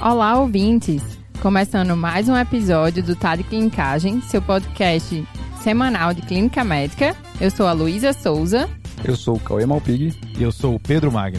Olá, ouvintes! Começando mais um episódio do Tá de Clinicagem, seu podcast semanal de clínica médica. Eu sou a Luísa Souza. Eu sou o Cauê Malpig. E eu sou o Pedro Magno.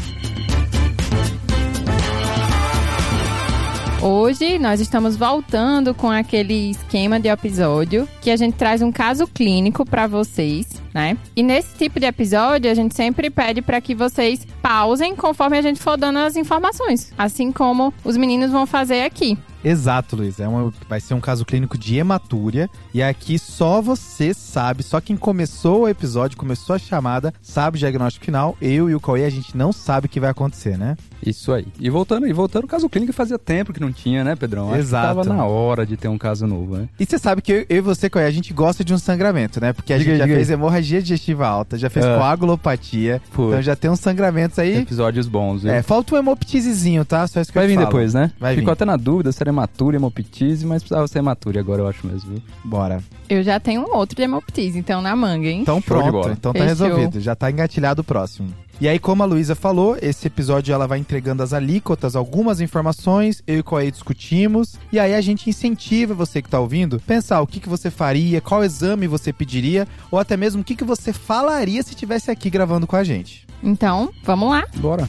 Hoje nós estamos voltando com aquele esquema de episódio que a gente traz um caso clínico para vocês, né? E nesse tipo de episódio a gente sempre pede para que vocês pausem conforme a gente for dando as informações, assim como os meninos vão fazer aqui. Exato, Luiz. Vai ser um caso clínico de hematúria. E aqui só você sabe, só quem começou o episódio, começou a chamada, sabe o diagnóstico final. Eu e o Cauê, a gente não sabe o que vai acontecer, né? Isso aí. E voltando, o caso clínico fazia tempo que não tinha, né, Pedrão? Exato. Acho que tava na hora de ter um caso novo, né? E você sabe que eu e você, Cauê, a gente gosta de um sangramento, né? Porque a gente já fez hemorragia digestiva alta, já fez coagulopatia. Então já tem uns sangramentos aí. Episódios bons, viu? Falta um hemoptisezinho, tá? Só isso que vai eu te vir falo. Depois, né? Ficou até na dúvida se era hematúria, hemoptise, mas precisava ser hematúria agora, eu acho mesmo, viu? Bora. Eu já tenho um outro de hemoptise, então na manga, hein? Então pronto, então tá Fechou. resolvido. Já tá engatilhado o próximo. E aí, como a Luísa falou, esse episódio ela vai entregando as alíquotas, algumas informações, eu e o Cauê discutimos, e aí a gente incentiva você que tá ouvindo, pensar o que você faria, qual exame você pediria, ou até mesmo o que você falaria se estivesse aqui gravando com a gente. Então, vamos lá. Bora.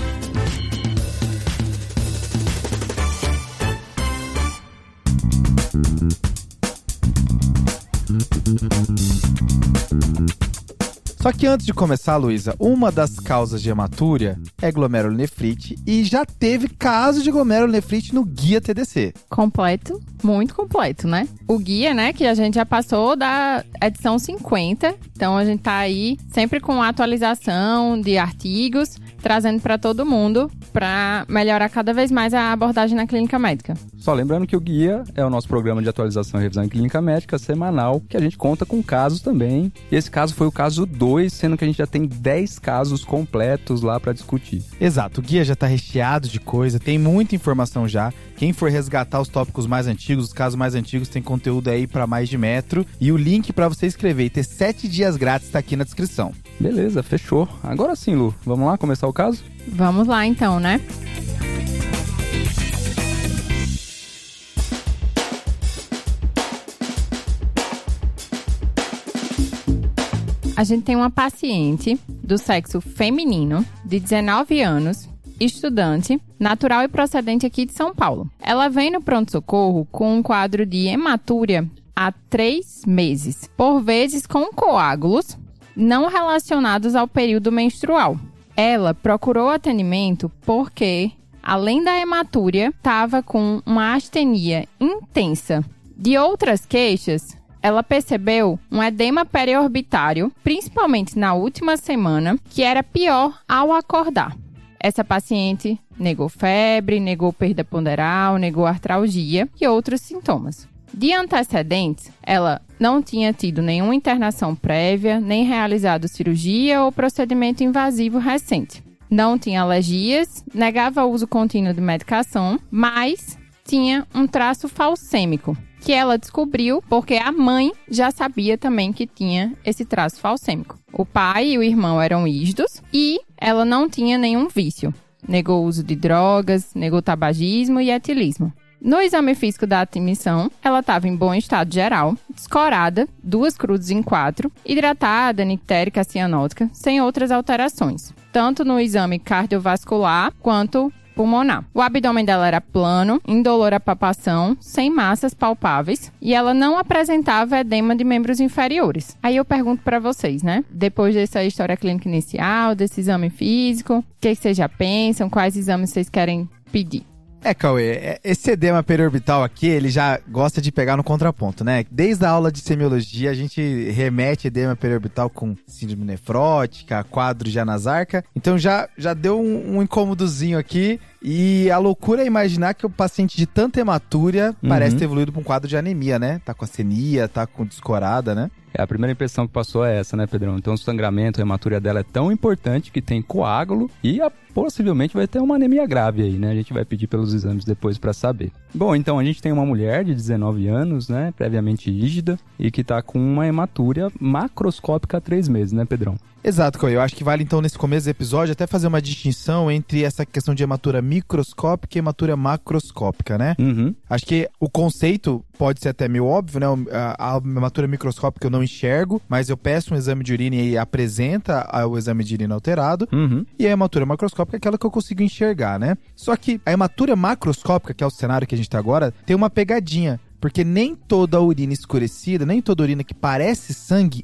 Só que antes de começar, Luísa, uma das causas de hematúria é glomerulonefrite e já teve caso de glomerulonefrite no guia TDC. Completo, muito completo, né? O guia, né, que a gente já passou da edição 50, então a gente tá aí sempre com atualização de artigos, trazendo para todo mundo para melhorar cada vez mais a abordagem na clínica médica. Só lembrando que o guia é o nosso programa de atualização e revisão em clínica médica semanal, que a gente conta com casos também. E esse caso foi o caso 2, sendo que a gente já tem 10 casos completos lá para discutir. Exato, o guia já tá recheado de coisa, tem muita informação já. Quem for resgatar os tópicos mais antigos, os casos mais antigos, tem conteúdo aí para mais de metro. E o link para você escrever e ter 7 dias grátis tá aqui na descrição. Beleza, fechou. Agora sim, Lu, vamos lá começar o caso? Vamos lá então, né? A gente tem uma paciente do sexo feminino, de 19 anos, estudante, natural e procedente aqui de São Paulo. Ela vem no pronto-socorro com um quadro de hematúria há 3 meses, por vezes com coágulos não relacionados ao período menstrual. Ela procurou atendimento porque, além da hematúria, estava com uma astenia intensa. De outras queixas, ela percebeu um edema periorbitário, principalmente na última semana, que era pior ao acordar. Essa paciente negou febre, negou perda ponderal, negou artralgia e outros sintomas. De antecedentes, ela não tinha tido nenhuma internação prévia, nem realizado cirurgia ou procedimento invasivo recente. Não tinha alergias, negava o uso contínuo de medicação, mas tinha um traço falcêmico, que ela descobriu porque a mãe já sabia também que tinha esse traço falcêmico. O pai e o irmão eram ígidos e ela não tinha nenhum vício. Negou o uso de drogas, negou tabagismo e etilismo. No exame físico da admissão, ela estava em bom estado geral, descorada, 2 cruzes em 4, hidratada, nictérica, cianótica, sem outras alterações, tanto no exame cardiovascular quanto pulmonar. O abdômen dela era plano, indolor à palpação, sem massas palpáveis, e ela não apresentava edema de membros inferiores. Aí eu pergunto para vocês, né? Depois dessa história clínica inicial, desse exame físico, o que vocês já pensam? Quais exames vocês querem pedir? Cauê, esse edema periorbital aqui, ele já gosta de pegar no contraponto, né? Desde a aula de semiologia, a gente remete edema periorbital com síndrome nefrótica, quadro de anasarca. Então já deu um incômodozinho aqui. E a loucura é imaginar que o paciente de tanta hematúria parece ter evoluído para um quadro de anemia, né? Tá com acenia, tá com descorada, né? A primeira impressão que passou é essa, né, Pedrão? Então o sangramento, a hematúria dela é tão importante que tem coágulo e possivelmente vai ter uma anemia grave aí, né? A gente vai pedir pelos exames depois para saber. Bom, então a gente tem uma mulher de 19 anos, né, previamente rígida, e que tá com uma hematúria macroscópica há 3 meses, né, Pedrão? Exato, Cauê. Eu acho que vale então nesse começo do episódio até fazer uma distinção entre essa questão de hematúria microscópica e hematúria macroscópica, né? Uhum. Acho que o conceito pode ser até meio óbvio, né? A hematúria microscópica eu não enxergo, mas eu peço um exame de urina e apresenta o exame de urina alterado. Uhum. E a hematúria macroscópica é aquela que eu consigo enxergar, né? Só que a hematúria macroscópica, que é o cenário que a gente tá agora, tem uma pegadinha. Porque nem toda urina escurecida, nem toda urina que parece sangue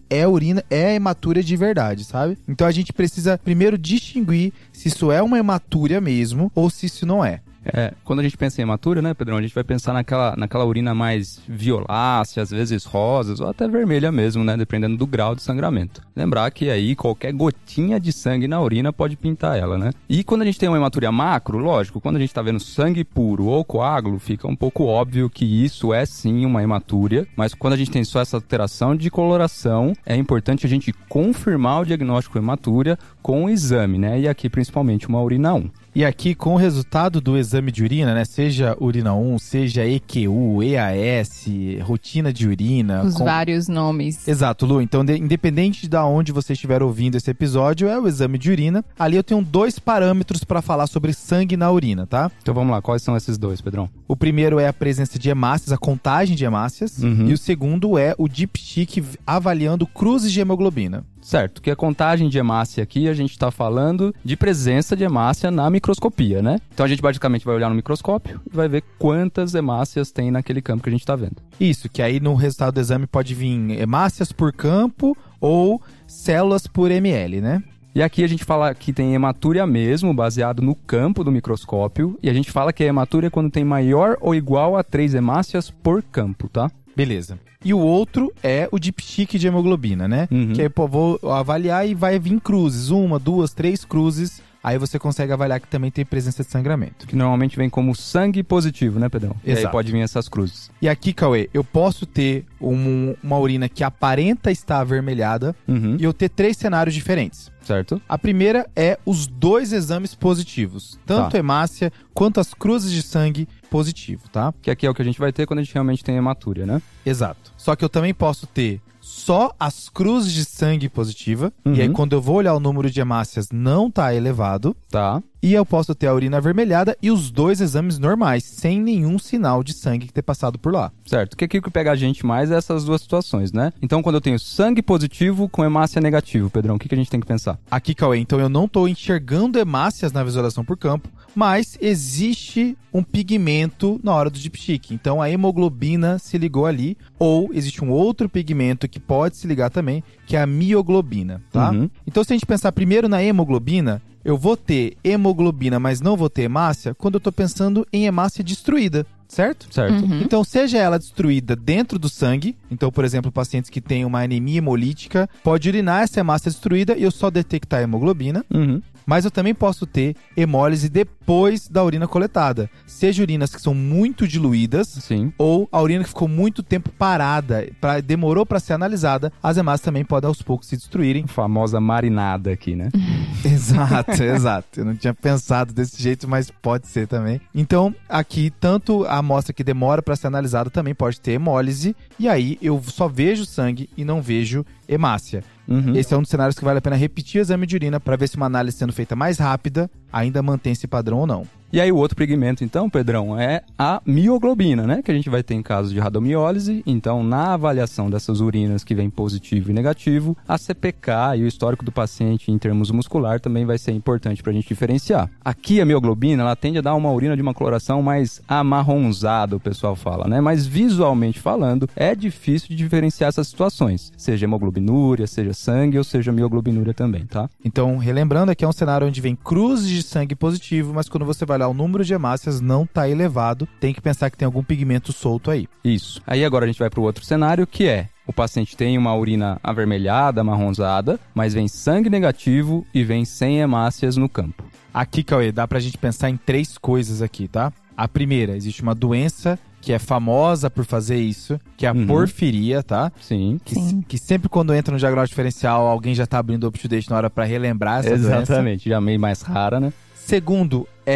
é hematúria de verdade, sabe? Então a gente precisa primeiro distinguir se isso é uma hematúria mesmo ou se isso não é. Quando a gente pensa em hematúria, né, Pedrão, a gente vai pensar naquela urina mais violácea, às vezes rosas, ou até vermelha mesmo, né, dependendo do grau de sangramento. Lembrar que aí qualquer gotinha de sangue na urina pode pintar ela, né? E quando a gente tem uma hematúria macro, lógico, quando a gente tá vendo sangue puro ou coágulo, fica um pouco óbvio que isso é sim uma hematúria, mas quando a gente tem só essa alteração de coloração, é importante a gente confirmar o diagnóstico de hematúria com o exame, né, e aqui principalmente uma urina 1. E aqui, com o resultado do exame de urina, né? Seja urina 1, seja EQU, EAS, rotina de urina. Os vários nomes. Exato, Lu. Então, independente de onde você estiver ouvindo esse episódio, é o exame de urina. Ali eu tenho 2 parâmetros para falar sobre sangue na urina, tá? Então vamos lá, quais são esses 2, Pedrão? O primeiro é a presença de hemácias, a contagem de hemácias. Uhum. E o segundo é o dipstick avaliando cruzes de hemoglobina. Certo, que a contagem de hemácia aqui, a gente está falando de presença de hemácia na microscopia, né? Então a gente basicamente vai olhar no microscópio e vai ver quantas hemácias tem naquele campo que a gente está vendo. Isso, que aí no resultado do exame pode vir hemácias por campo ou células por ml, né? E aqui a gente fala que tem hematúria mesmo, baseado no campo do microscópio, e a gente fala que a hematúria é quando tem maior ou igual a 3 hemácias por campo, tá? Beleza. E o outro é o dipstick de hemoglobina, né? Uhum. Que aí, vou avaliar e vai vir cruzes. 1, 2, 3 cruzes. Aí você consegue avaliar que também tem presença de sangramento. Que normalmente vem como sangue positivo, né, Pedrão? Exato. E aí pode vir essas cruzes. E aqui, Cauê, eu posso ter uma urina que aparenta estar avermelhada e eu ter 3 cenários diferentes. Certo. A primeira é os 2 exames positivos. Tanto hemácia quanto as cruzes de sangue positivo, tá? Que aqui é o que a gente vai ter quando a gente realmente tem hematúria, né? Exato. Só que eu também posso ter só as cruzes de sangue positiva. E aí, quando eu vou olhar o número de hemácias, não tá elevado. Tá. E eu posso ter a urina avermelhada e os 2 exames normais, sem nenhum sinal de sangue que ter passado por lá. Certo. Que aqui o que pega a gente mais é essas 2 situações, né? Então, quando eu tenho sangue positivo com hemácia negativo, Pedrão, o que a gente tem que pensar? Aqui, Cauê, então eu não tô enxergando hemácias na visualização por campo, mas existe um pigmento na hora do dipstick. Então, a hemoglobina se ligou ali, ou existe um outro pigmento que pode se ligar também, que é a mioglobina, tá? Então, se a gente pensar primeiro na hemoglobina, eu vou ter hemoglobina, mas não vou ter hemácia, quando eu tô pensando em hemácia destruída, certo? Certo. Então, seja ela destruída dentro do sangue, então, por exemplo, pacientes que têm uma anemia hemolítica, pode urinar essa hemácia destruída e eu só detectar a hemoglobina. Mas eu também posso ter hemólise depois da urina coletada. Seja urinas que são muito diluídas, sim, ou a urina que ficou muito tempo parada, demorou para ser analisada, as hemácias também podem aos poucos se destruírem. A famosa marinada aqui, né? Exato, exato. Eu não tinha pensado desse jeito, mas pode ser também. Então, aqui, tanto a amostra que demora para ser analisada também pode ter hemólise, e aí eu só vejo sangue e não vejo hemácia. Esse é um dos cenários que vale a pena repetir o exame de urina para ver se uma análise sendo feita mais rápida ainda mantém esse padrão ou não. E aí o outro pigmento, então, Pedrão, é a mioglobina, né? Que a gente vai ter em casos de radomiólise. Então, na avaliação dessas urinas que vem positivo e negativo, a CPK e o histórico do paciente em termos muscular também vai ser importante para a gente diferenciar. Aqui a mioglobina, ela tende a dar uma urina de uma coloração mais amarronzada, o pessoal fala, né? Mas visualmente falando, é difícil de diferenciar essas situações. Seja hemoglobinúria, seja sangue ou seja mioglobinúria também, tá? Então, relembrando, aqui é um cenário onde vem cruzes de sangue positivo, mas quando você vai olhar o número de hemácias não está elevado, tem que pensar que tem algum pigmento solto aí. Isso. Aí agora a gente vai para o outro cenário, que é o paciente tem uma urina avermelhada, amarronzada, mas vem sangue negativo e vem sem hemácias no campo. Aqui, Cauê, dá pra gente pensar em 3 coisas aqui, tá? A primeira, existe uma doença que é famosa por fazer isso, que é a porfiria, tá? Sim. Que sempre quando entra no diagnóstico diferencial, alguém já tá abrindo o UpToDate na hora pra relembrar essa doença. Exatamente, já meio mais rara, né? Segundo, é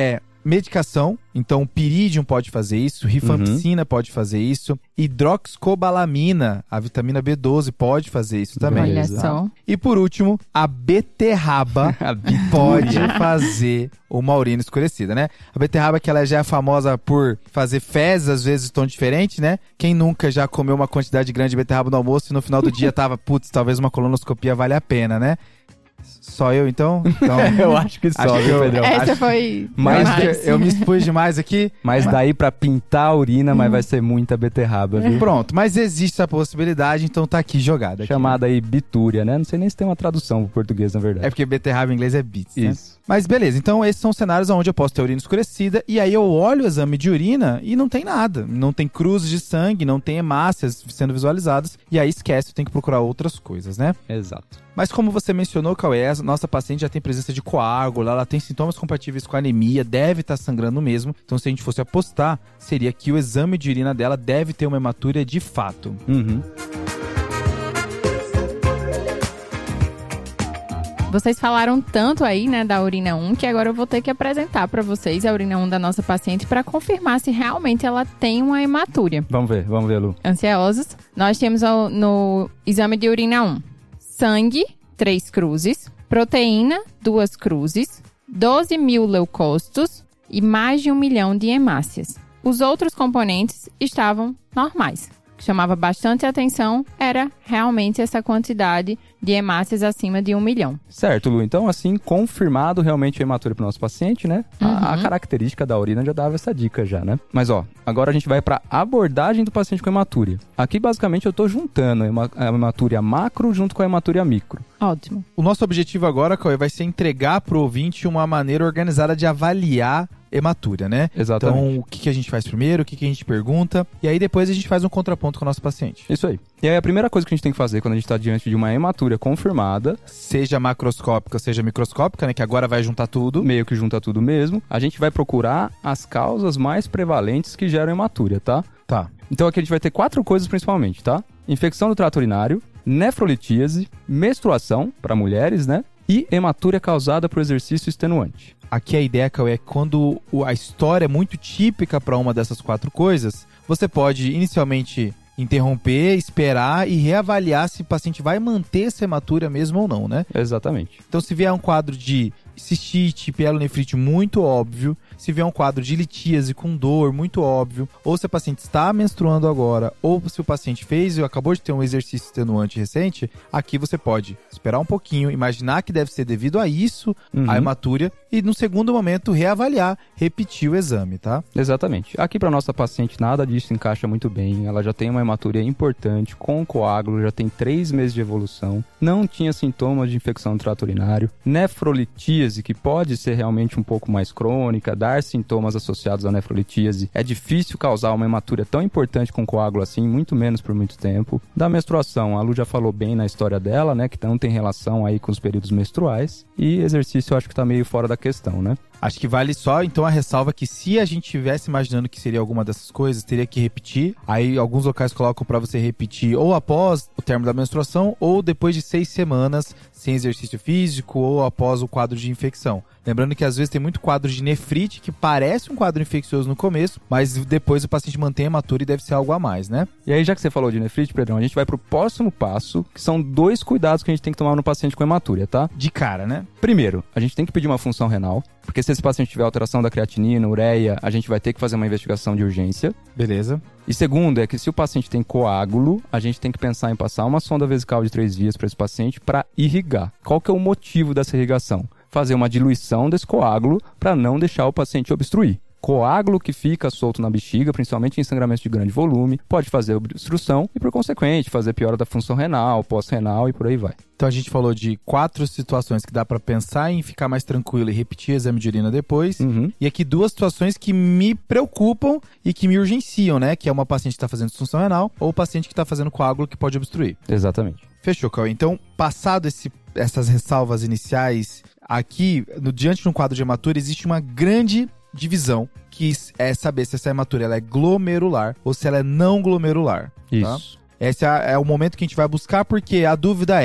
medicação, então pirídium pode fazer isso, rifampicina pode fazer isso, hidroxicobalamina, a vitamina B12 pode fazer isso também. Olha Beleza. só. E por último, a beterraba pode fazer uma urina escurecida, né? A beterraba que ela já é famosa por fazer fezes, às vezes tom diferente, né? Quem nunca já comeu uma quantidade grande de beterraba no almoço e no final do dia tava, putz, talvez uma colonoscopia vale a pena, né? Só eu, então? Eu acho que só, viu, Pedrão? Essa foi Mas demais. Eu me expus demais aqui. Mas daí pra pintar a urina, mas vai ser muita beterraba, viu? Pronto, mas existe essa possibilidade, então tá aqui jogada. Aqui. Chamada aí bitúria, né? Não sei nem se tem uma tradução pro português, na verdade. É porque beterraba em inglês é bits, né? Isso. Mas beleza, então esses são cenários onde eu posso ter urina escurecida e aí eu olho o exame de urina e não tem nada. Não tem cruzes de sangue, não tem hemácias sendo visualizadas e aí esquece, eu tenho que procurar outras coisas, né? Exato. Mas como você mencionou, Cauê, a nossa paciente já tem presença de coágulo, ela tem sintomas compatíveis com anemia, deve estar sangrando mesmo. Então se a gente fosse apostar, seria que o exame de urina dela deve ter uma hematúria de fato. Uhum. Vocês falaram tanto aí, né, da urina 1, que agora eu vou ter que apresentar pra vocês a urina 1 da nossa paciente pra confirmar se realmente ela tem uma hematúria. Vamos ver, Lu. Ansiosos? Nós temos no exame de urina 1, sangue, 3 cruzes, proteína, 2 cruzes, 12 mil leucócitos e mais de 1 milhão de hemácias. Os outros componentes estavam normais. O que chamava bastante atenção era realmente essa quantidade de hemácias acima de 1 milhão. Certo, Lu. Então, assim, confirmado realmente a hematúria pro nosso paciente, né? A característica da urina já dava essa dica já, né? Mas, ó, agora a gente vai pra abordagem do paciente com hematúria. Aqui, basicamente, eu tô juntando a hematúria macro junto com a hematúria micro. Ótimo. O nosso objetivo agora, Cauê, vai ser entregar pro ouvinte uma maneira organizada de avaliar hematúria, né? Exatamente. Então, o que a gente faz primeiro, o que a gente pergunta, e aí depois a gente faz um contraponto com o nosso paciente. Isso aí. E aí, a primeira coisa que a gente tem que fazer quando a gente tá diante de uma hematúria confirmada, Seja macroscópica, seja microscópica, né? Que agora vai juntar tudo. meio que junta tudo mesmo, a gente vai procurar as causas mais prevalentes que geram hematúria, tá? Tá. Então aqui a gente vai ter 4 coisas principalmente, tá? Infecção do trato urinário, nefrolitíase, menstruação, para mulheres, né? E hematúria causada por exercício extenuante. Aqui a ideia, Cauê, é que quando a história é muito típica para uma dessas 4 coisas, você pode inicialmente interromper, esperar e reavaliar se o paciente vai manter essa hematúria mesmo ou não, né? Exatamente. Então, se vier um quadro de cistite, pielonefrite muito óbvio, se vier um quadro de litíase com dor muito óbvio, ou se a paciente está menstruando agora, ou se o paciente fez ou acabou de ter um exercício extenuante recente, aqui você pode esperar um pouquinho, imaginar que deve ser devido a isso, a hematúria, e no segundo momento reavaliar, repetir o exame, tá? Exatamente. Aqui para nossa paciente nada disso encaixa muito bem, ela já tem uma hematúria importante, com coágulo, já tem 3 meses de evolução, não tinha sintomas de infecção do trato urinário, nefrolitíase, que pode ser realmente um pouco mais crônica, dar sintomas associados à nefrolitíase. É difícil causar uma hematúria tão importante com coágulo assim, muito menos por muito tempo. Da menstruação, a Lu já falou bem na história dela, né, que não tem relação aí com os períodos menstruais. E exercício eu acho que tá meio fora da questão, né? Acho que vale só, então, a ressalva que se a gente estivesse imaginando que seria alguma dessas coisas, teria que repetir. Aí, alguns locais colocam pra você repetir ou após o término da menstruação ou depois de 6 semanas sem exercício físico ou após o quadro de infecção. Lembrando que às vezes tem muito quadro de nefrite que parece um quadro infeccioso no começo, mas depois o paciente mantém a hematúria e deve ser algo a mais, né? E aí, já que você falou de nefrite, Pedrão, a gente vai pro próximo passo, que são 2 cuidados que a gente tem que tomar no paciente com hematúria, tá? De cara, né? Primeiro, a gente tem que pedir uma função renal, porque se esse paciente tiver alteração da creatinina, ureia, a gente vai ter que fazer uma investigação de urgência. Beleza. E segundo, é que se o paciente tem coágulo, a gente tem que pensar em passar uma sonda vesical de 3 vias para esse paciente para irrigar. Qual que é o motivo dessa irrigação? Fazer uma diluição desse coágulo para não deixar o paciente obstruir. Coágulo que fica solto na bexiga, principalmente em sangramentos de grande volume, pode fazer obstrução e, por consequente, fazer piora da função renal, pós-renal e por aí vai. Então a gente falou de 4 situações que dá pra pensar em ficar mais tranquilo e repetir o exame de urina depois. E aqui 2 situações que me preocupam e que me urgenciam, né? Que é uma paciente que tá fazendo disfunção renal ou o paciente que tá fazendo coágulo que pode obstruir. Exatamente. Fechou, Cauê. Então, passado essas ressalvas iniciais, aqui, diante de um quadro de hematúria, existe uma grande divisão, que é saber se essa hematúria ela é glomerular ou se ela é não glomerular. Isso. Tá? Esse é o momento que a gente vai buscar, porque a dúvida é,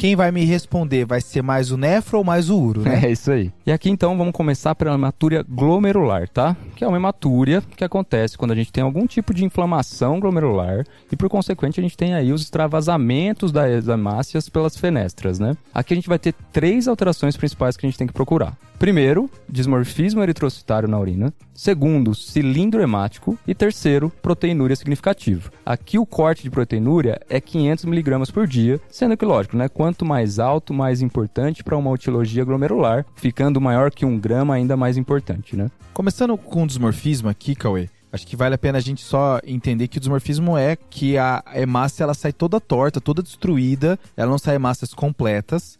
quem vai me responder vai ser mais o nefro ou mais o uro, né? É isso aí. E aqui então vamos começar pela hematúria glomerular, tá? Que é uma hematúria que acontece quando a gente tem algum tipo de inflamação glomerular e por consequente a gente tem aí os extravasamentos das hemácias pelas fenestras, né? Aqui a gente vai ter 3 alterações principais que a gente tem que procurar. Primeiro, dismorfismo eritrocitário na urina. Segundo, cilindro hemático. E terceiro, proteinúria significativa. Aqui o corte de proteinúria é 500 mg por dia, sendo que, lógico, né? Quanto mais alto, mais importante para uma etiologia glomerular, ficando maior que 1 grama, ainda mais importante, né? Começando com o dismorfismo aqui, Cauê, acho que vale a pena a gente só entender que o dismorfismo é que a hemácia ela sai toda torta, toda destruída, ela não sai hemácias completas.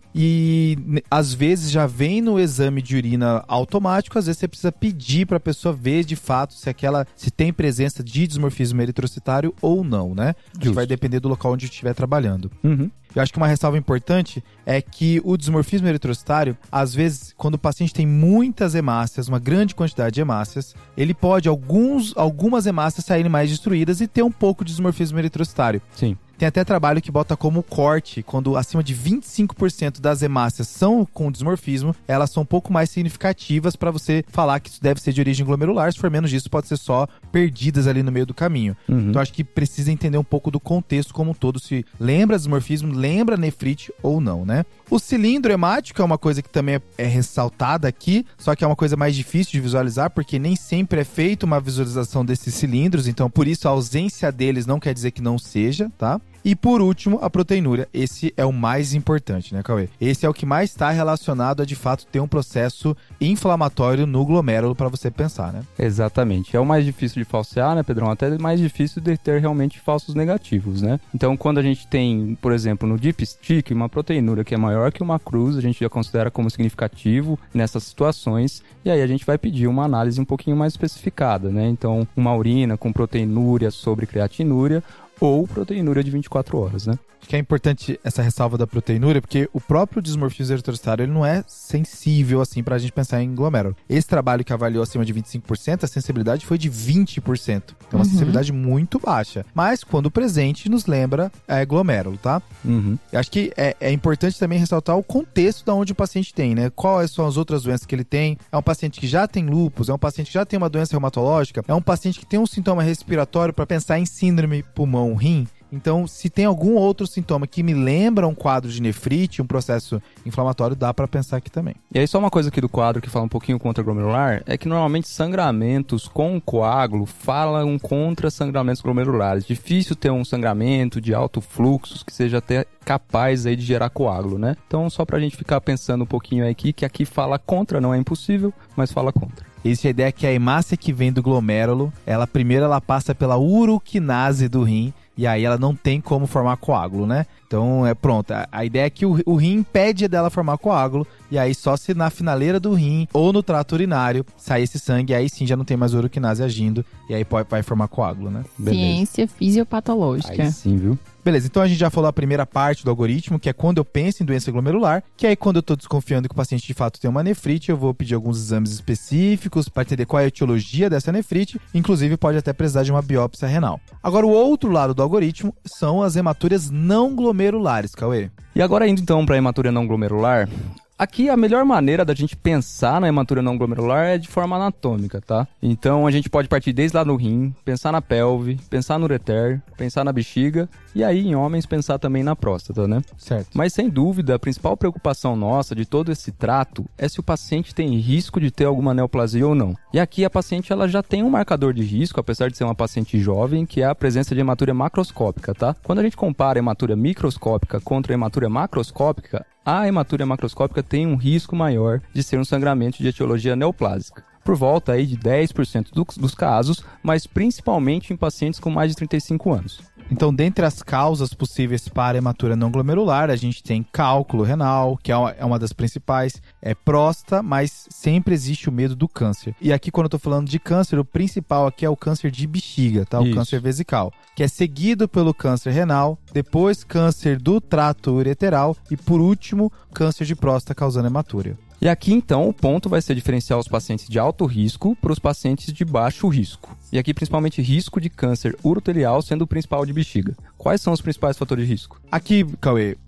E às vezes já vem no exame de urina automático, às vezes você precisa pedir para a pessoa ver de fato se tem presença de dismorfismo eritrocitário ou não, né? Isso vai depender do local onde estiver trabalhando. Eu acho que uma ressalva importante é que o dismorfismo eritrocitário, às vezes, quando o paciente tem muitas hemácias, uma grande quantidade de hemácias, ele pode, algumas hemácias saírem mais destruídas e ter um pouco de dismorfismo eritrocitário. Sim. Tem até trabalho que bota como corte, quando acima de 25% das hemácias são com dismorfismo, elas são um pouco mais significativas para você falar que isso deve ser de origem glomerular. Se for menos disso, pode ser só perdidas ali no meio do caminho. Então acho que precisa entender um pouco do contexto como um todo, se lembra dismorfismo, lembra nefrite ou não, né? O cilindro hemático é uma coisa que também é ressaltada aqui, só que é uma coisa mais difícil de visualizar, porque nem sempre é feita uma visualização desses cilindros, então por isso a ausência deles não quer dizer que não seja, tá? E por último, a proteinúria. Esse é o mais importante, né, Cauê? Esse é o que mais está relacionado a, de fato, ter um processo inflamatório no glomérulo para você pensar, né? Exatamente. É o mais difícil de falsear, né, Pedrão? Até mais difícil de ter realmente falsos negativos, né? Então, quando a gente tem, por exemplo, no dipstick, uma proteinúria que é maior que uma cruz, a gente já considera como significativo nessas situações, e aí a gente vai pedir uma análise um pouquinho mais especificada, né? Então, uma urina com proteinúria sobre creatinúria, ou proteinúria de 24 horas, né? Acho que é importante essa ressalva da proteinúria, porque o próprio dismorfismo eritrocitário ele não é sensível assim pra gente pensar em glomérulo. Esse trabalho que avaliou acima de 25%, a sensibilidade foi de 20%. É uma sensibilidade muito baixa. Mas, quando presente, nos lembra glomérulo, tá? Eu acho que é importante também ressaltar o contexto de onde o paciente tem, né? Quais são as outras doenças que ele tem? É um paciente que já tem lúpus? É um paciente que já tem uma doença reumatológica? É um paciente que tem um sintoma respiratório para pensar em síndrome pulmão-rim? Então, se tem algum outro sintoma que me lembra um quadro de nefrite, um processo inflamatório, dá para pensar aqui também. E aí, só uma coisa aqui do quadro que fala um pouquinho contra glomerular, é que normalmente sangramentos com coágulo falam contra sangramentos glomerulares. Difícil ter um sangramento de alto fluxo que seja até capaz aí de gerar coágulo, né? Então, só pra gente ficar pensando um pouquinho aqui, que aqui fala contra, não é impossível, mas fala contra. Essa é a ideia que a hemácia que vem do glomérulo, primeiro ela passa pela uroquinase do rim, e aí ela não tem como formar coágulo, né? Então, pronto. A ideia é que o rim impede dela formar coágulo, e aí só se na finaleira do rim ou no trato urinário sair esse sangue, aí sim já não tem mais uroquinase agindo, e aí vai formar coágulo, né? Beleza. Ciência fisiopatológica. Aí sim, viu? Beleza, então a gente já falou a primeira parte do algoritmo, que é quando eu penso em doença glomerular, que aí quando eu tô desconfiando que o paciente de fato tem uma nefrite, eu vou pedir alguns exames específicos para entender qual é a etiologia dessa nefrite, inclusive pode até precisar de uma biópsia renal. Agora, o outro lado do algoritmo são as hematúrias não glomerulares, Cauê. E agora indo então para a hematúria não glomerular, aqui a melhor maneira da gente pensar na hematúria não glomerular é de forma anatômica, tá? Então a gente pode partir desde lá no rim, pensar na pelve, pensar no ureter, pensar na bexiga e aí em homens pensar também na próstata, né? Certo. Mas sem dúvida a principal preocupação nossa de todo esse trato é se o paciente tem risco de ter alguma neoplasia ou não. E aqui a paciente ela já tem um marcador de risco, apesar de ser uma paciente jovem, que é a presença de hematúria macroscópica, tá? Quando a gente compara a hematúria microscópica contra a hematúria macroscópica, a hematúria macroscópica tem um risco maior de ser um sangramento de etiologia neoplásica, por volta aí de 10% dos casos, mas principalmente em pacientes com mais de 35 anos. Então, dentre as causas possíveis para hematúria não glomerular, a gente tem cálculo renal, que é uma das principais, próstata, mas sempre existe o medo do câncer. E aqui, quando eu tô falando de câncer, o principal aqui é o câncer de bexiga, tá? O câncer vesical, que é seguido pelo câncer renal, depois câncer do trato ureteral e, por último, câncer de próstata causando hematúria. E aqui, então, o ponto vai ser diferenciar os pacientes de alto risco para os pacientes de baixo risco. E aqui, principalmente, risco de câncer urotelial sendo o principal de bexiga. Quais são os principais fatores de risco? Aqui, Cauê,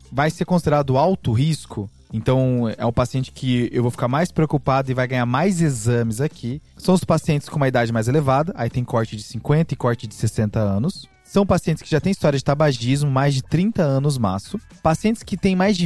vai ser considerado alto risco. Então, é um paciente que eu vou ficar mais preocupado e vai ganhar mais exames aqui. São os pacientes com uma idade mais elevada, aí tem corte de 50 e corte de 60 anos. São pacientes que já têm história de tabagismo, mais de 30 anos maço. Pacientes que têm mais de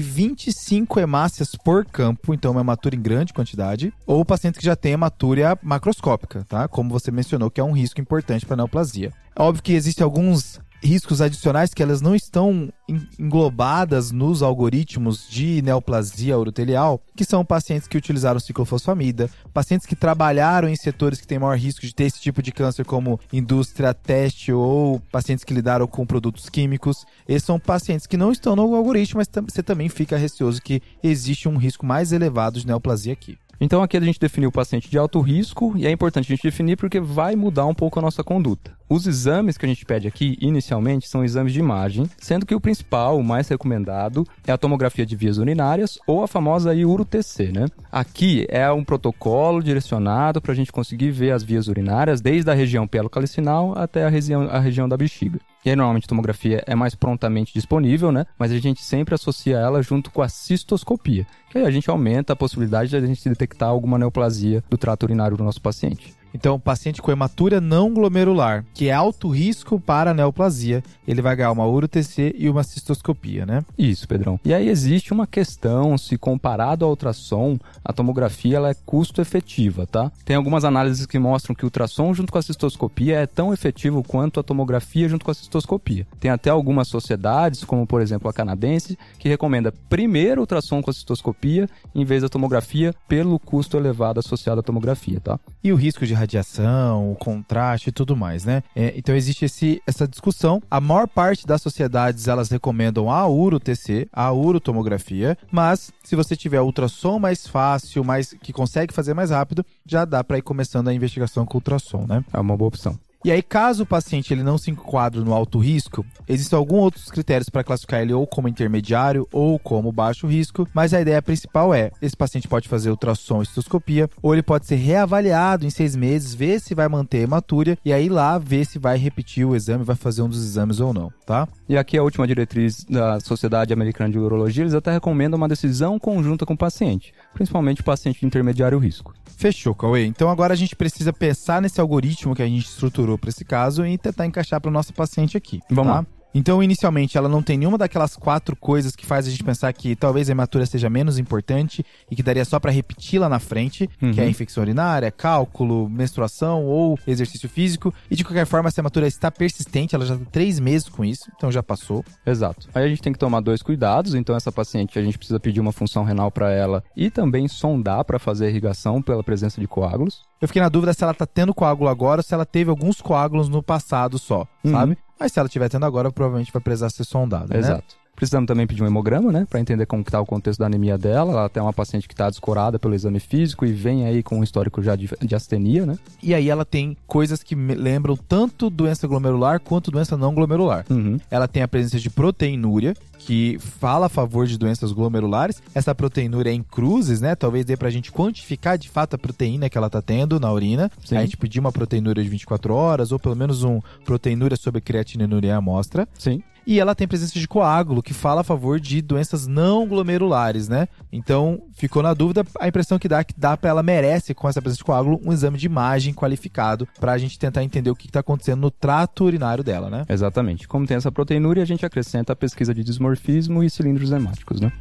25 hemácias por campo, então uma hematúria em grande quantidade. Ou pacientes que já têm hematúria macroscópica, tá? Como você mencionou, que é um risco importante para a neoplasia. É óbvio que existem alguns riscos adicionais que elas não estão englobadas nos algoritmos de neoplasia urotelial, que são pacientes que utilizaram ciclofosfamida, pacientes que trabalharam em setores que têm maior risco de ter esse tipo de câncer, como indústria têxtil ou pacientes que lidaram com produtos químicos. Esses são pacientes que não estão no algoritmo, mas você também fica receoso que existe um risco mais elevado de neoplasia aqui. Então aqui a gente definiu o paciente de alto risco e é importante a gente definir porque vai mudar um pouco a nossa conduta. Os exames que a gente pede aqui, inicialmente, são exames de imagem, sendo que o principal, o mais recomendado, é a tomografia de vias urinárias ou a famosa URO-TC, né? Aqui é um protocolo direcionado para a gente conseguir ver as vias urinárias desde a região pielocalicinal até a região da bexiga. E aí, normalmente, a tomografia é mais prontamente disponível, né? Mas a gente sempre associa ela junto com a cistoscopia, que aí a gente aumenta a possibilidade de a gente detectar alguma neoplasia do trato urinário do nosso paciente. Então, paciente com hematúria não glomerular, que é alto risco para a neoplasia, ele vai ganhar uma URO-TC e uma cistoscopia, né? Isso, Pedrão. E aí existe uma questão, se comparado ao ultrassom, a tomografia ela é custo-efetiva, tá? Tem algumas análises que mostram que o ultrassom junto com a cistoscopia é tão efetivo quanto a tomografia junto com a cistoscopia. Tem até algumas sociedades, como por exemplo a canadense, que recomenda primeiro o ultrassom com a cistoscopia em vez da tomografia pelo custo elevado associado à tomografia, tá? E o risco de radiação, o contraste e tudo mais, né? Então existe essa discussão. A maior parte das sociedades, elas recomendam a URO-TC, a urotomografia, mas se você tiver ultrassom mais fácil, que consegue fazer mais rápido, já dá para ir começando a investigação com ultrassom, né? É uma boa opção. E aí, caso o paciente ele não se enquadre no alto risco, existem alguns outros critérios para classificar ele ou como intermediário ou como baixo risco, mas a ideia principal é, esse paciente pode fazer ultrassom e cistoscopia, ou ele pode ser reavaliado em 6 meses, ver se vai manter a hematúria, e aí lá ver se vai repetir o exame, vai fazer um dos exames ou não, tá? E aqui a última diretriz da Sociedade Americana de Urologia, eles até recomendam uma decisão conjunta com o paciente, principalmente o paciente de intermediário risco. Fechou, Cauê. Então agora a gente precisa pensar nesse algoritmo que a gente estruturou para esse caso e tentar encaixar para o nosso paciente aqui. Vamos tá? lá. Então, inicialmente, ela não tem nenhuma daquelas 4 coisas que faz a gente pensar que talvez a hematúria seja menos importante e que daria só para repetir lá na frente, que é a infecção urinária, cálculo, menstruação ou exercício físico. E de qualquer forma, essa hematúria está persistente, ela já tem 3 meses com isso, então já passou. Exato. Aí a gente tem que tomar 2 cuidados, então essa paciente a gente precisa pedir uma função renal para ela e também sondar para fazer a irrigação pela presença de coágulos. Eu fiquei na dúvida se ela tá tendo coágulo agora ou se ela teve alguns coágulos no passado só, sabe? Mas se ela estiver tendo agora, provavelmente vai precisar ser sondada, né? Exato. Precisamos também pedir um hemograma, né? Para entender como está o contexto da anemia dela. Ela tem uma paciente que está descorada pelo exame físico e vem aí com um histórico já de astenia, né? E aí ela tem coisas que lembram tanto doença glomerular quanto doença não glomerular. Ela tem a presença de proteinúria, que fala a favor de doenças glomerulares. Essa proteinúria é em cruzes, né? Talvez dê pra gente quantificar de fato a proteína que ela tá tendo na urina. Sim. A gente pedir uma proteinúria de 24 horas ou pelo menos um proteinúria sobre creatinina em amostra. Sim. E ela tem presença de coágulo, que fala a favor de doenças não glomerulares, né? Então, ficou na dúvida, a impressão que dá pra ela merece, com essa presença de coágulo, um exame de imagem qualificado pra gente tentar entender o que tá acontecendo no trato urinário dela, né? Exatamente. Como tem essa proteinúria, a gente acrescenta a pesquisa de dismorfismo e cilindros hemáticos, né?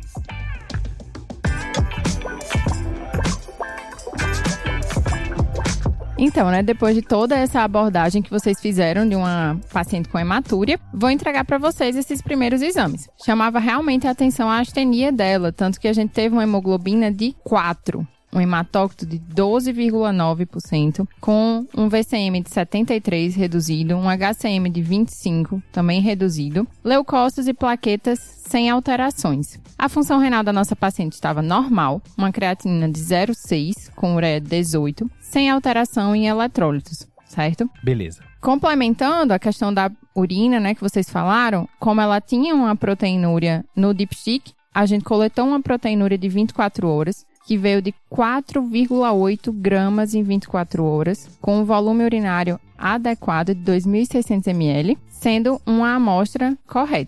Então, né, depois de toda essa abordagem que vocês fizeram de uma paciente com hematúria, vou entregar para vocês esses primeiros exames. Chamava realmente a atenção a astenia dela, tanto que a gente teve uma hemoglobina de 4. Um hematócrito de 12,9%, com um VCM de 73 reduzido, um HCM de 25 também reduzido, leucócitos e plaquetas sem alterações. A função renal da nossa paciente estava normal, uma creatinina de 0,6 com ureia 18, sem alteração em eletrólitos, certo? Beleza. Complementando a questão da urina, né, que vocês falaram, como ela tinha uma proteinúria no dipstick, a gente coletou uma proteinúria de 24 horas, que veio de 4,8 gramas em 24 horas, com um volume urinário adequado de 2.600 ml, sendo uma amostra correta.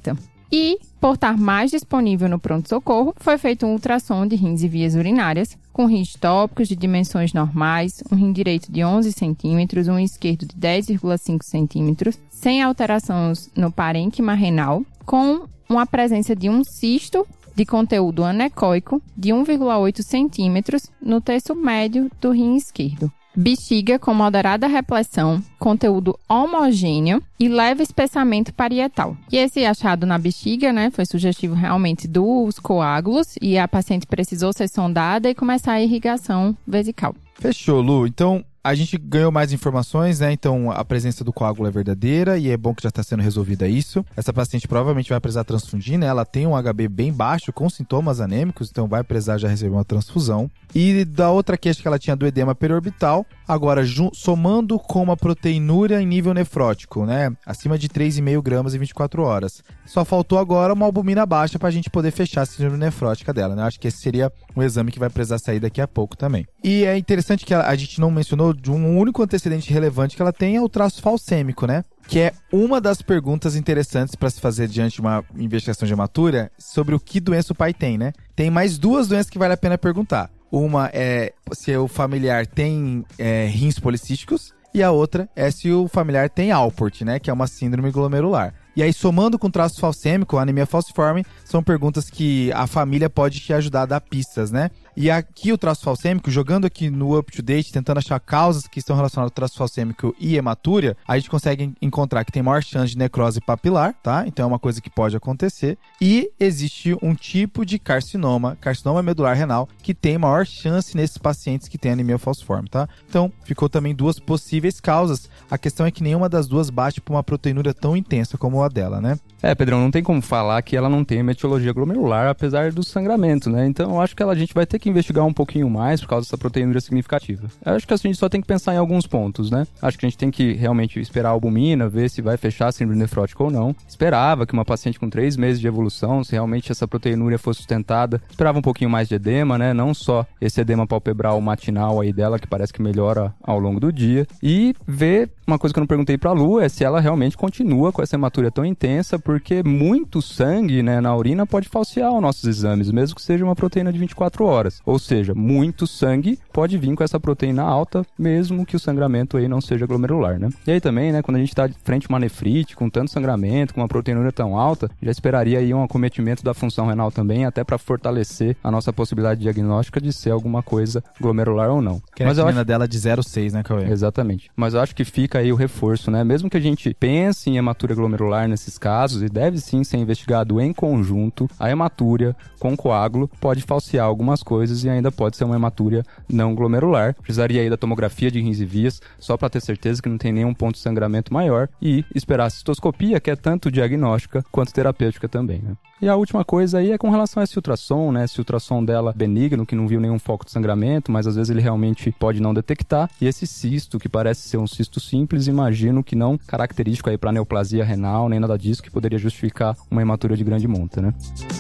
E, por estar mais disponível no pronto-socorro, foi feito um ultrassom de rins e vias urinárias, com rins tópicos de dimensões normais, um rim direito de 11 centímetros, um esquerdo de 10,5 centímetros, sem alterações no parênquima renal, com uma presença de um cisto de conteúdo anecóico de 1,8 centímetros no terço médio do rim esquerdo. Bexiga com moderada repressão, conteúdo homogêneo e leve espessamento parietal. E esse achado na bexiga, foi sugestivo realmente dos coágulos e a paciente precisou ser sondada e começar a irrigação vesical. Fechou, Lu. Então, a gente ganhou mais informações, né? Então, a presença do coágulo é verdadeira e é bom que já está sendo resolvida isso. Essa paciente provavelmente vai precisar transfundir, né? Ela tem um HB bem baixo, com sintomas anêmicos, então vai precisar já receber uma transfusão. E da outra queixa que ela tinha do edema periorbital, agora somando com uma proteinúria em nível nefrótico, né? Acima de 3,5 gramas em 24 horas. Só faltou agora uma albumina baixa para a gente poder fechar a síndrome nefrótica dela, né? Acho que esse seria um exame que vai precisar sair daqui a pouco também. E é interessante que a gente não mencionou de um único antecedente relevante que ela tem, é o traço falcêmico, né? Que é uma das perguntas interessantes para se fazer diante de uma investigação de hematúria sobre o que doença o pai tem, né? Tem mais duas doenças que vale a pena perguntar. Uma é se o familiar tem rins policísticos e a outra é se o familiar tem Alport, né? Que é uma síndrome glomerular. E aí, somando com traço falcêmico, a anemia falciforme, são perguntas que a família pode te ajudar a dar pistas, né? E aqui o traço falcêmico, jogando aqui no UpToDate, tentando achar causas que estão relacionadas ao traço falcêmico e hematúria, a gente consegue encontrar que tem maior chance de necrose papilar, tá? Então é uma coisa que pode acontecer. E existe um tipo de carcinoma medular renal, que tem maior chance nesses pacientes que têm anemia falciforme, tá? Então, ficou também duas possíveis causas. A questão é que nenhuma das duas bate por uma proteinúria tão intensa como a dela, né? Pedrão, não tem como falar que ela não tem etiologia glomerular, apesar do sangramento, né? Então, eu acho que a gente vai ter que investigar um pouquinho mais por causa dessa proteinúria significativa. Eu acho que a gente só tem que pensar em alguns pontos, né? Acho que a gente tem que realmente esperar a albumina, ver se vai fechar a síndrome nefrótica ou não. Esperava que uma paciente com 3 meses de evolução, se realmente essa proteinúria fosse sustentada, esperava um pouquinho mais de edema, né? Não só esse edema palpebral matinal aí dela, que parece que melhora ao longo do dia. E ver, uma coisa que eu não perguntei pra Lu, é se ela realmente continua com essa hematúria tão intensa, porque muito sangue, né, na urina pode falsear os nossos exames, mesmo que seja uma proteína de 24 horas. Ou seja, muito sangue pode vir com essa proteína alta, mesmo que o sangramento aí não seja glomerular, né? E aí também, né, quando a gente está frente a uma nefrite, com tanto sangramento, com uma proteinúria tão alta, já esperaria aí um acometimento da função renal também, até para fortalecer a nossa possibilidade diagnóstica de ser alguma coisa glomerular ou não. Que é a acho... dela de 0,6, né, Cauê? Exatamente. Mas eu acho que fica aí o reforço, né? Mesmo que a gente pense em hematúria glomerular nesses casos, e deve sim ser investigado em conjunto, a hematúria com coágulo pode falsear algumas coisas e ainda pode ser uma hematúria não glomerular. Precisaria aí da tomografia de rins e vias, só para ter certeza que não tem nenhum ponto de sangramento maior, e esperar a cistoscopia, que é tanto diagnóstica quanto terapêutica também, né? E a última coisa aí é com relação a esse ultrassom, né? Esse ultrassom dela benigno, que não viu nenhum foco de sangramento, mas às vezes ele realmente pode não detectar. E esse cisto, que parece ser um cisto simples, imagino que não característico aí para neoplasia renal, nem nada disso, que poderia justificar uma hematúria de grande monta, né?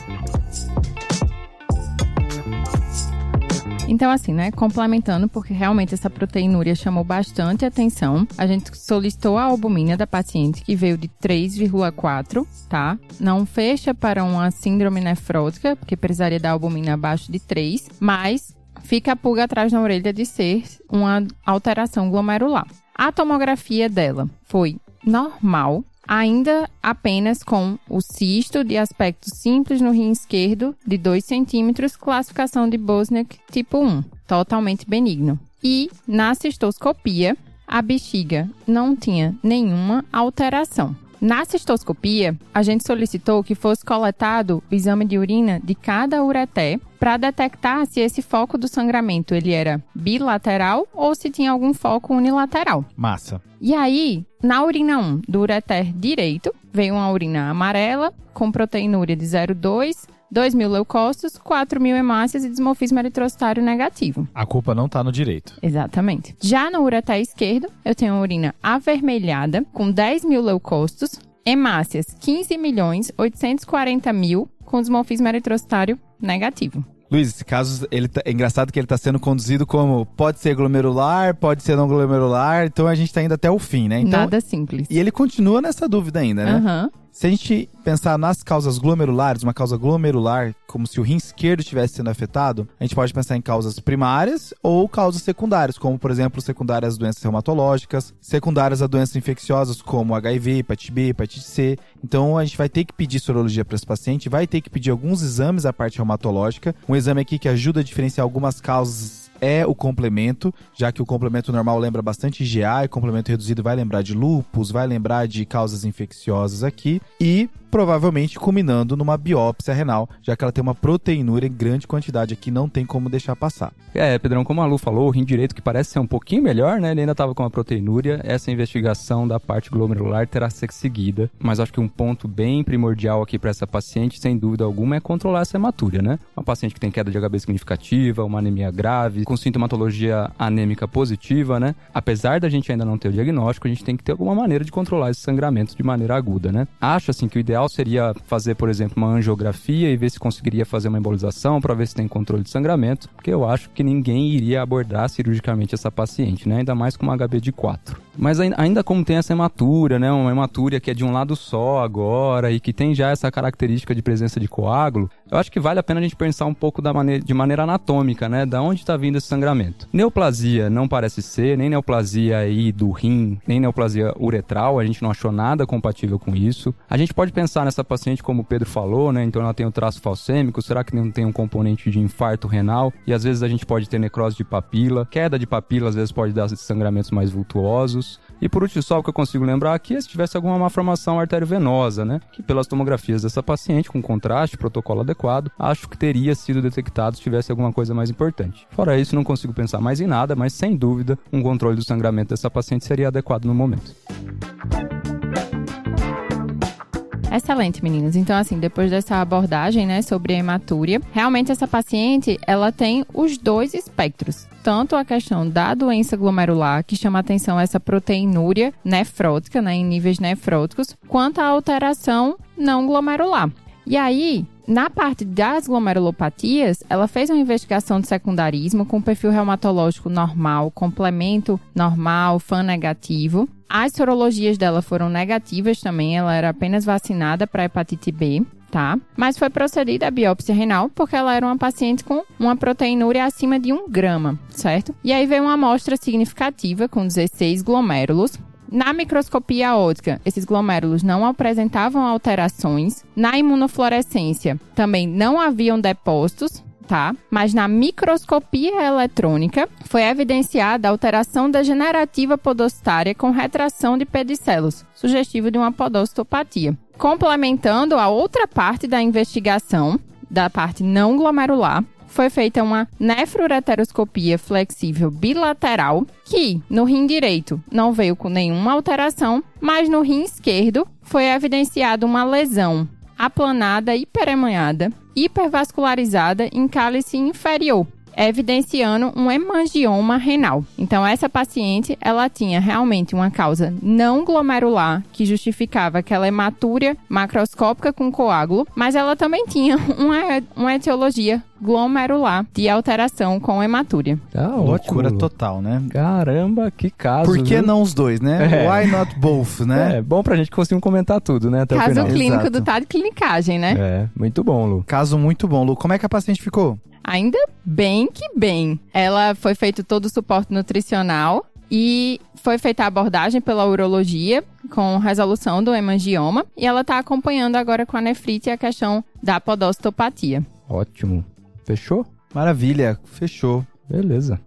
Então, assim, né, complementando, porque realmente essa proteinúria chamou bastante atenção, a gente solicitou a albumina da paciente, que veio de 3,4, tá? Não fecha para uma síndrome nefrótica, porque precisaria da albumina abaixo de 3, mas fica a pulga atrás na orelha de ser uma alteração glomerular. A tomografia dela foi normal, ainda apenas com o cisto de aspecto simples no rim esquerdo de 2 centímetros, classificação de Bosniak tipo 1, totalmente benigno. E na cistoscopia, a bexiga não tinha nenhuma alteração. Na cistoscopia, a gente solicitou que fosse coletado o exame de urina de cada ureter para detectar se esse foco do sangramento ele era bilateral ou se tinha algum foco unilateral. Massa. E aí, na urina 1 do ureter direito, veio uma urina amarela com proteinúria de 0,2, 2.000 leucócitos, 4.000 hemácias e dismorfismo eritrocitário negativo. A culpa não tá no direito. Exatamente. Já no ureter esquerdo, eu tenho uma urina avermelhada com 10.000 leucócitos, hemácias 15.840.000 com dismorfismo eritrocitário negativo. Luiz, esse caso é engraçado que ele está sendo conduzido como pode ser glomerular, pode ser não glomerular, então a gente está indo até o fim, né? Então, nada simples. E ele continua nessa dúvida ainda, né? Aham. Se a gente pensar nas causas glomerulares, uma causa glomerular, como se o rim esquerdo estivesse sendo afetado, a gente pode pensar em causas primárias ou causas secundárias, como, por exemplo, secundárias às doenças reumatológicas, secundárias a doenças infecciosas como HIV, hepatite B, hepatite C. Então, a gente vai ter que pedir sorologia para esse paciente, vai ter que pedir alguns exames à parte reumatológica. Um exame aqui que ajuda a diferenciar algumas causas é o complemento, já que o complemento normal lembra bastante IgA e o complemento reduzido vai lembrar de lúpus, vai lembrar de causas infecciosas aqui e provavelmente culminando numa biópsia renal, já que ela tem uma proteinúria em grande quantidade aqui, não tem como deixar passar. Pedrão, como a Lu falou, o rim direito que parece ser um pouquinho melhor, né? Ele ainda estava com uma proteinúria. Essa investigação da parte glomerular terá que ser seguida, mas acho que um ponto bem primordial aqui para essa paciente, sem dúvida alguma, é controlar essa hematúria, né? Uma paciente que tem queda de HB significativa, uma anemia grave, com sintomatologia anêmica positiva, né? Apesar da gente ainda não ter o diagnóstico, a gente tem que ter alguma maneira de controlar esses sangramentos de maneira aguda, né? Acho, assim, que o ideal seria fazer, por exemplo, uma angiografia e ver se conseguiria fazer uma embolização para ver se tem controle de sangramento, porque eu acho que ninguém iria abordar cirurgicamente essa paciente, né? Ainda mais com uma HB de 4. Mas ainda como tem essa hematúria, né? Uma hematúria que é de um lado só agora e que tem já essa característica de presença de coágulo, eu acho que vale a pena a gente pensar um pouco de maneira anatômica, né? Da onde está vindo esse sangramento. Neoplasia não parece ser, nem neoplasia aí do rim, nem neoplasia uretral, a gente não achou nada compatível com isso. A gente pode pensar nessa paciente como o Pedro falou, né? Então ela tem o traço falcêmico, será que não tem um componente de infarto renal? E às vezes a gente pode ter necrose de papila, queda de papila às vezes pode dar esses sangramentos mais vultuosos. E por último, só o que eu consigo lembrar aqui é se tivesse alguma malformação arteriovenosa, né? Que pelas tomografias dessa paciente, com contraste, protocolo adequado, acho que teria sido detectado se tivesse alguma coisa mais importante. Fora isso, não consigo pensar mais em nada, mas sem dúvida, um controle do sangramento dessa paciente seria adequado no momento. Excelente, meninas. Então, assim, depois dessa abordagem, né, sobre a hematúria, realmente essa paciente, ela tem os dois espectros. Tanto a questão da doença glomerular, que chama atenção essa proteinúria nefrótica, né, em níveis nefróticos, quanto a alteração não glomerular. E aí, na parte das glomerulopatias, ela fez uma investigação de secundarismo com perfil reumatológico normal, complemento normal, FAN negativo. As sorologias dela foram negativas também, ela era apenas vacinada para hepatite B, tá? Mas foi procedida a biópsia renal porque ela era uma paciente com uma proteinúria acima de 1 grama, certo? E aí veio uma amostra significativa com 16 glomérulos. Na microscopia óptica, esses glomérulos não apresentavam alterações. Na imunofluorescência, também não haviam depósitos, tá? Mas na microscopia eletrônica, foi evidenciada a alteração degenerativa podostária com retração de pedicelos, sugestivo de uma podocitopatia. Complementando a outra parte da investigação, da parte não glomerular, foi feita uma nefroureteroscopia flexível bilateral, que no rim direito não veio com nenhuma alteração, mas no rim esquerdo foi evidenciada uma lesão aplanada, hiperemanhada, hipervascularizada em cálice inferior, evidenciando um hemangioma renal. Então, essa paciente, ela tinha realmente uma causa não glomerular que justificava aquela hematúria macroscópica com coágulo, mas ela também tinha uma etiologia glomerular de alteração com hematúria. Loucura total, né? Caramba, que caso. Por que não os dois, né? Why not both, né? É bom pra gente conseguir comentar tudo, né? Até caso o final. Clínico Exato. do TAD Clinicagem, né? Muito bom, Lu. Caso muito bom, Lu. Como é que a paciente ficou? Ainda bem que bem. Ela foi feito todo o suporte nutricional e foi feita a abordagem pela urologia com resolução do hemangioma e ela está acompanhando agora com a nefrite a questão da podocitopatia. Ótimo. Fechou? Maravilha, fechou. Beleza.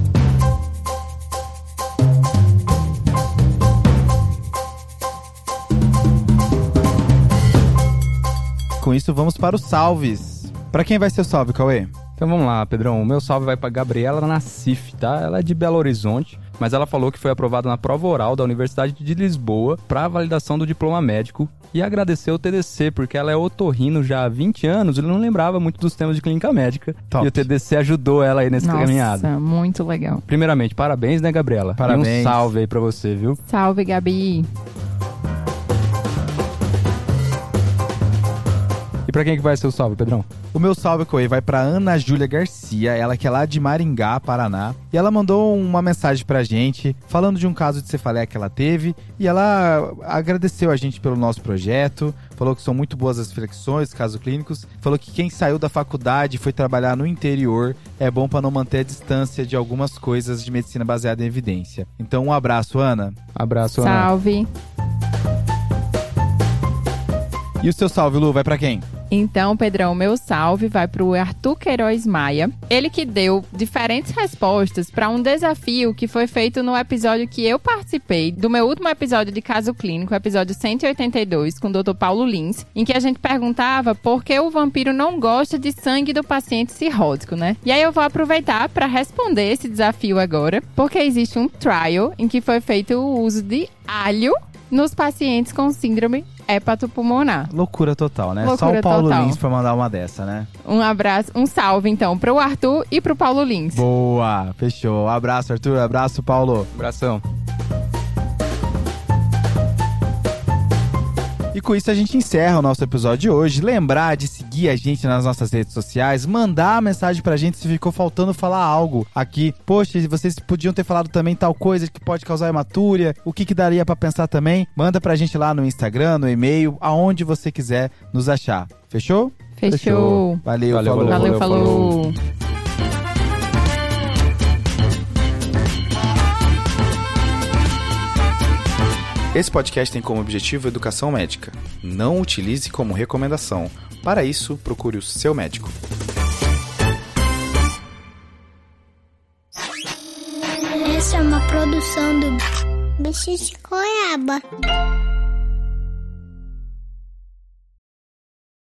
Com isso, vamos para os salves. Para quem vai ser o salve, Cauê? Então vamos lá, Pedrão. O meu salve vai para Gabriela Nassif, tá? Ela é de Belo Horizonte, mas ela falou que foi aprovada na prova oral da Universidade de Lisboa para validação do diploma médico e agradeceu o TDC, porque ela é otorrino já há 20 anos e não lembrava muito dos temas de clínica médica. Top. E o TDC ajudou ela aí nessa caminhada. Nossa, muito legal. Primeiramente, parabéns, né, Gabriela? Parabéns. E um salve aí pra você, viu? Salve, Gabi. E pra quem que vai ser o salve, Pedrão? O meu salve Coê vai pra Ana Júlia Garcia, ela que é lá de Maringá, Paraná. E ela mandou uma mensagem pra gente, falando de um caso de cefaleia que ela teve. E ela agradeceu a gente pelo nosso projeto, falou que são muito boas as reflexões, casos clínicos. Falou que quem saiu da faculdade e foi trabalhar no interior é bom pra não manter a distância de algumas coisas de medicina baseada em evidência. Então um abraço, Ana. Abraço, Ana. Salve! E o seu salve, Lu, vai pra quem? Então, Pedrão, meu salve vai pro Arthur Queiroz Maia. Ele que deu diferentes respostas para um desafio que foi feito no episódio que eu participei, do meu último episódio de caso clínico, episódio 182, com o Dr. Paulo Lins, em que a gente perguntava por que o vampiro não gosta de sangue do paciente cirrótico, né? E aí eu vou aproveitar para responder esse desafio agora, porque existe um trial em que foi feito o uso de alho nos pacientes com síndrome hepatopulmonar. Loucura total, né? Loucura Só o Paulo total. Lins pra mandar uma dessa, né? Um abraço, um salve então pro Arthur e pro Paulo Lins. Boa, fechou. Abraço, Arthur. Abraço, Paulo. Abração. E com isso a gente encerra o nosso episódio de hoje. Lembrar de seguir a gente nas nossas redes sociais, mandar mensagem pra gente se ficou faltando falar algo aqui. Poxa, vocês podiam ter falado também tal coisa que pode causar hematúria, o que daria pra pensar também? Manda pra gente lá no Instagram, no e-mail, aonde você quiser nos achar. Fechou? Fechou. Valeu, Valeu, falou. Valeu, falou. Esse podcast tem como objetivo educação médica. Não utilize como recomendação. Para isso, procure o seu médico. Essa é uma produção do Bicho de Goiaba.